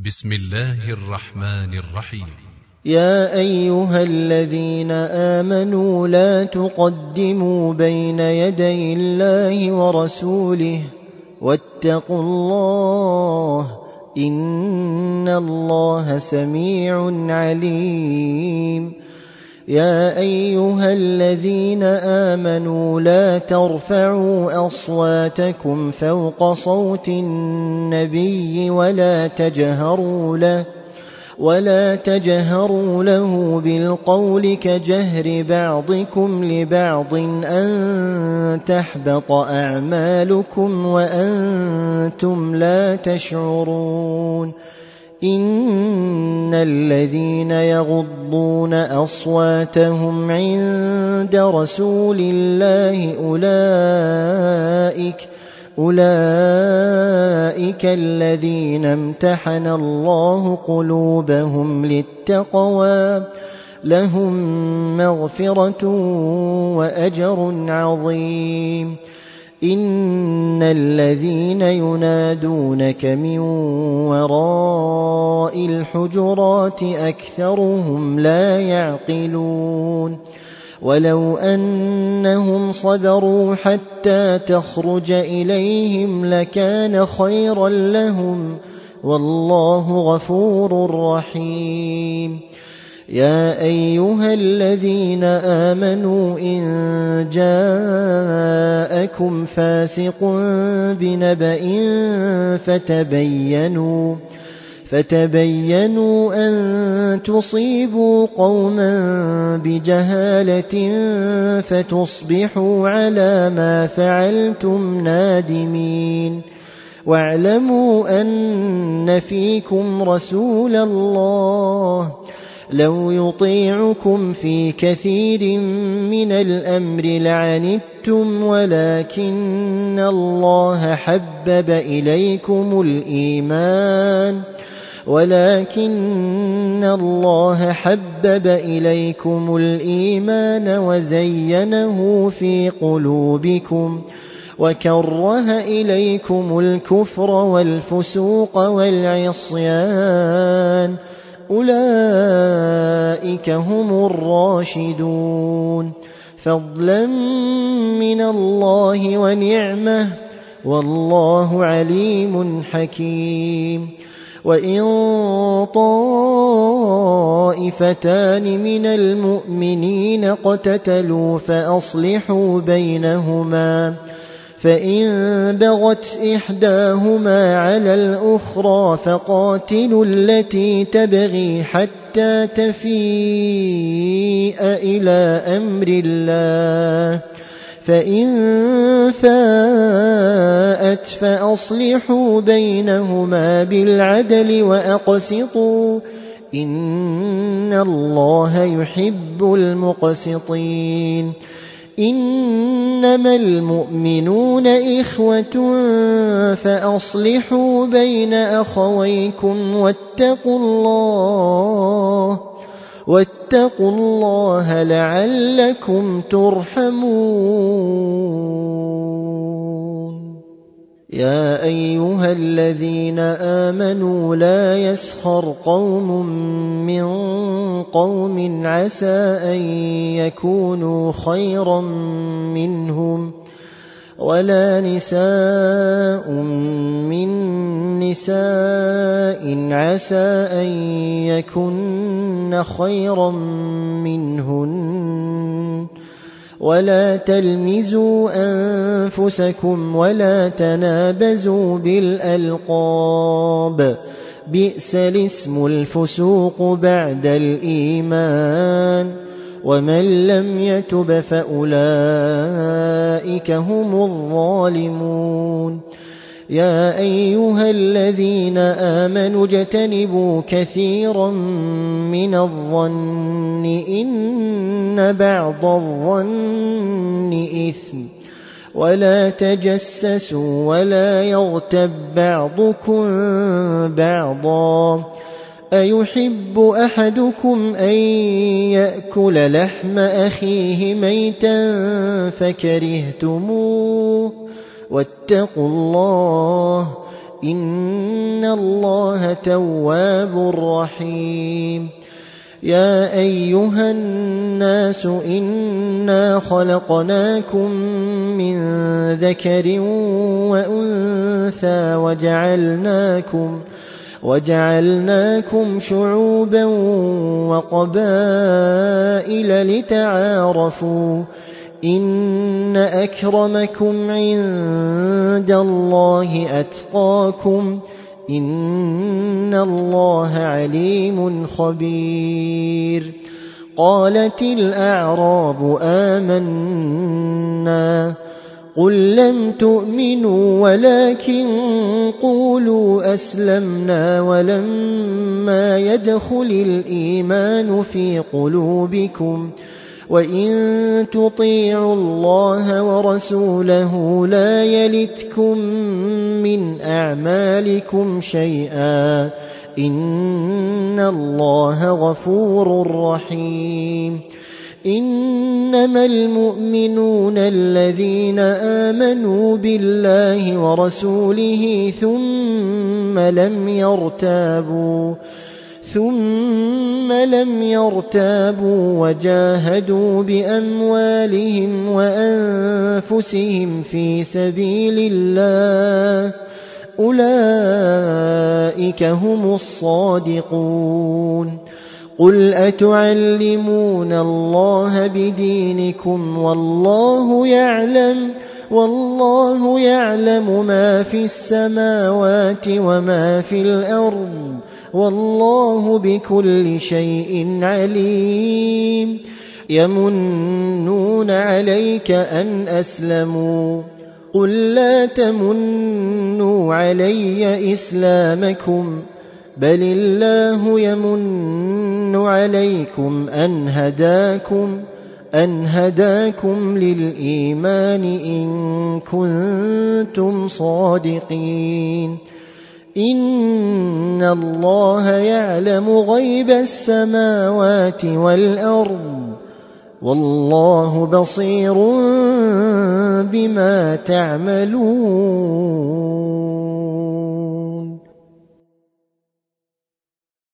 بسم الله الرحمن الرحيم. يا أيها الذين آمنوا لا تقدموا بين يدي الله ورسوله واتقوا الله إن الله سميع عليم. يا أيها الذين آمنوا لا ترفعوا أصواتكم فوق صوت النبي ولا تجهروا له بالقول كجهر بعضكم لبعض أن تحبط أعمالكم وأنتم لا تشعرون. إن الذين يغضون أصواتهم عند رسول الله أولئك الذين امتحن الله قلوبهم للتقوى لهم مغفرة وأجر عظيم. إن الذين ينادونك من وراء الحجرات أكثرهم لا يعقلون. ولو أنهم صبروا حتى تخرج إليهم لكان خيرا لهم والله غفور رحيم. يا أيها الذين آمنوا إن جاءكم فاسق بنبأ فتبينوا أن تصيبوا قوما بجهالة فتصبحوا على ما فعلتم نادمين. واعلموا أن فيكم رسول الله لو يطيعكم في كثير من الأمر لعنتم ولكن الله حبب إليكم الإيمان وزينه في قلوبكم وكره إليكم الكفر والفسوق والعصيان أولئك هم الراشدون فضلا من الله ونعمة والله عليم حكيم. وإن طائفتان من المؤمنين اقتتلوا فأصلحوا بينهما فإن بغت إحداهما على الأخرى فقاتلوا التي تبغي حتى تفيء إلى أمر الله فإن فاءت فأصلحوا بينهما بالعدل وأقسطوا إن الله يحب المقسطين. إنما المؤمنون إخوة فأصلحوا بين أخويكم واتقوا الله لعلكم ترحمون. يا أيها الذين آمنوا لا يسخر قوم من قوم عسى أن يكونوا خيرا منهم ولا نساء من نساء عسى أن يكن خيرا منهن ولا تلمزوا أنفسكم ولا تنابزوا بالألقاب بئس الاسم الفسوق بعد الإيمان ومن لم يتب فأولئك هم الظالمون. يا أيها الذين آمنوا اجتنبوا كثيرا من الظن إن بعض الظن إثم ولا تجسسوا ولا يغتب بعضكم بعضا أيحب أحدكم أن يأكل لحم أخيه ميتا فكرهتموه واتقوا الله إن الله تواب رحيم يا أيها الناس إنا خلقناكم من ذكر وأنثى وجعلناكم شعوبا وقبائل لتعارفوا إن أكرمكم عند الله أتقاكم إن الله عليم خبير قالت الأعراب آمنا قل لم تؤمنوا ولكن قولوا أسلمنا ولما يدخل الإيمان في قلوبكم وإن تطيعوا الله ورسوله لا يلتكم من أعمالكم شيئا إن الله غفور رحيم إنما المؤمنون الذين آمنوا بالله ورسوله ثم لم يرتابوا وجاهدوا بأموالهم وأنفسهم في سبيل الله أولئك هم الصادقون قل أتعلمون الله بدينكم والله يعلم ما في السماوات وما في الأرض والله بكل شيء عليم يمنون عليك أن أسلموا قل لا تمنوا علي إسلامكم بل الله يمن عليكم أن هداكم للإيمان إن كنتم صادقين إن الله يعلم غيب السماوات والأرض والله بصير بما تعملون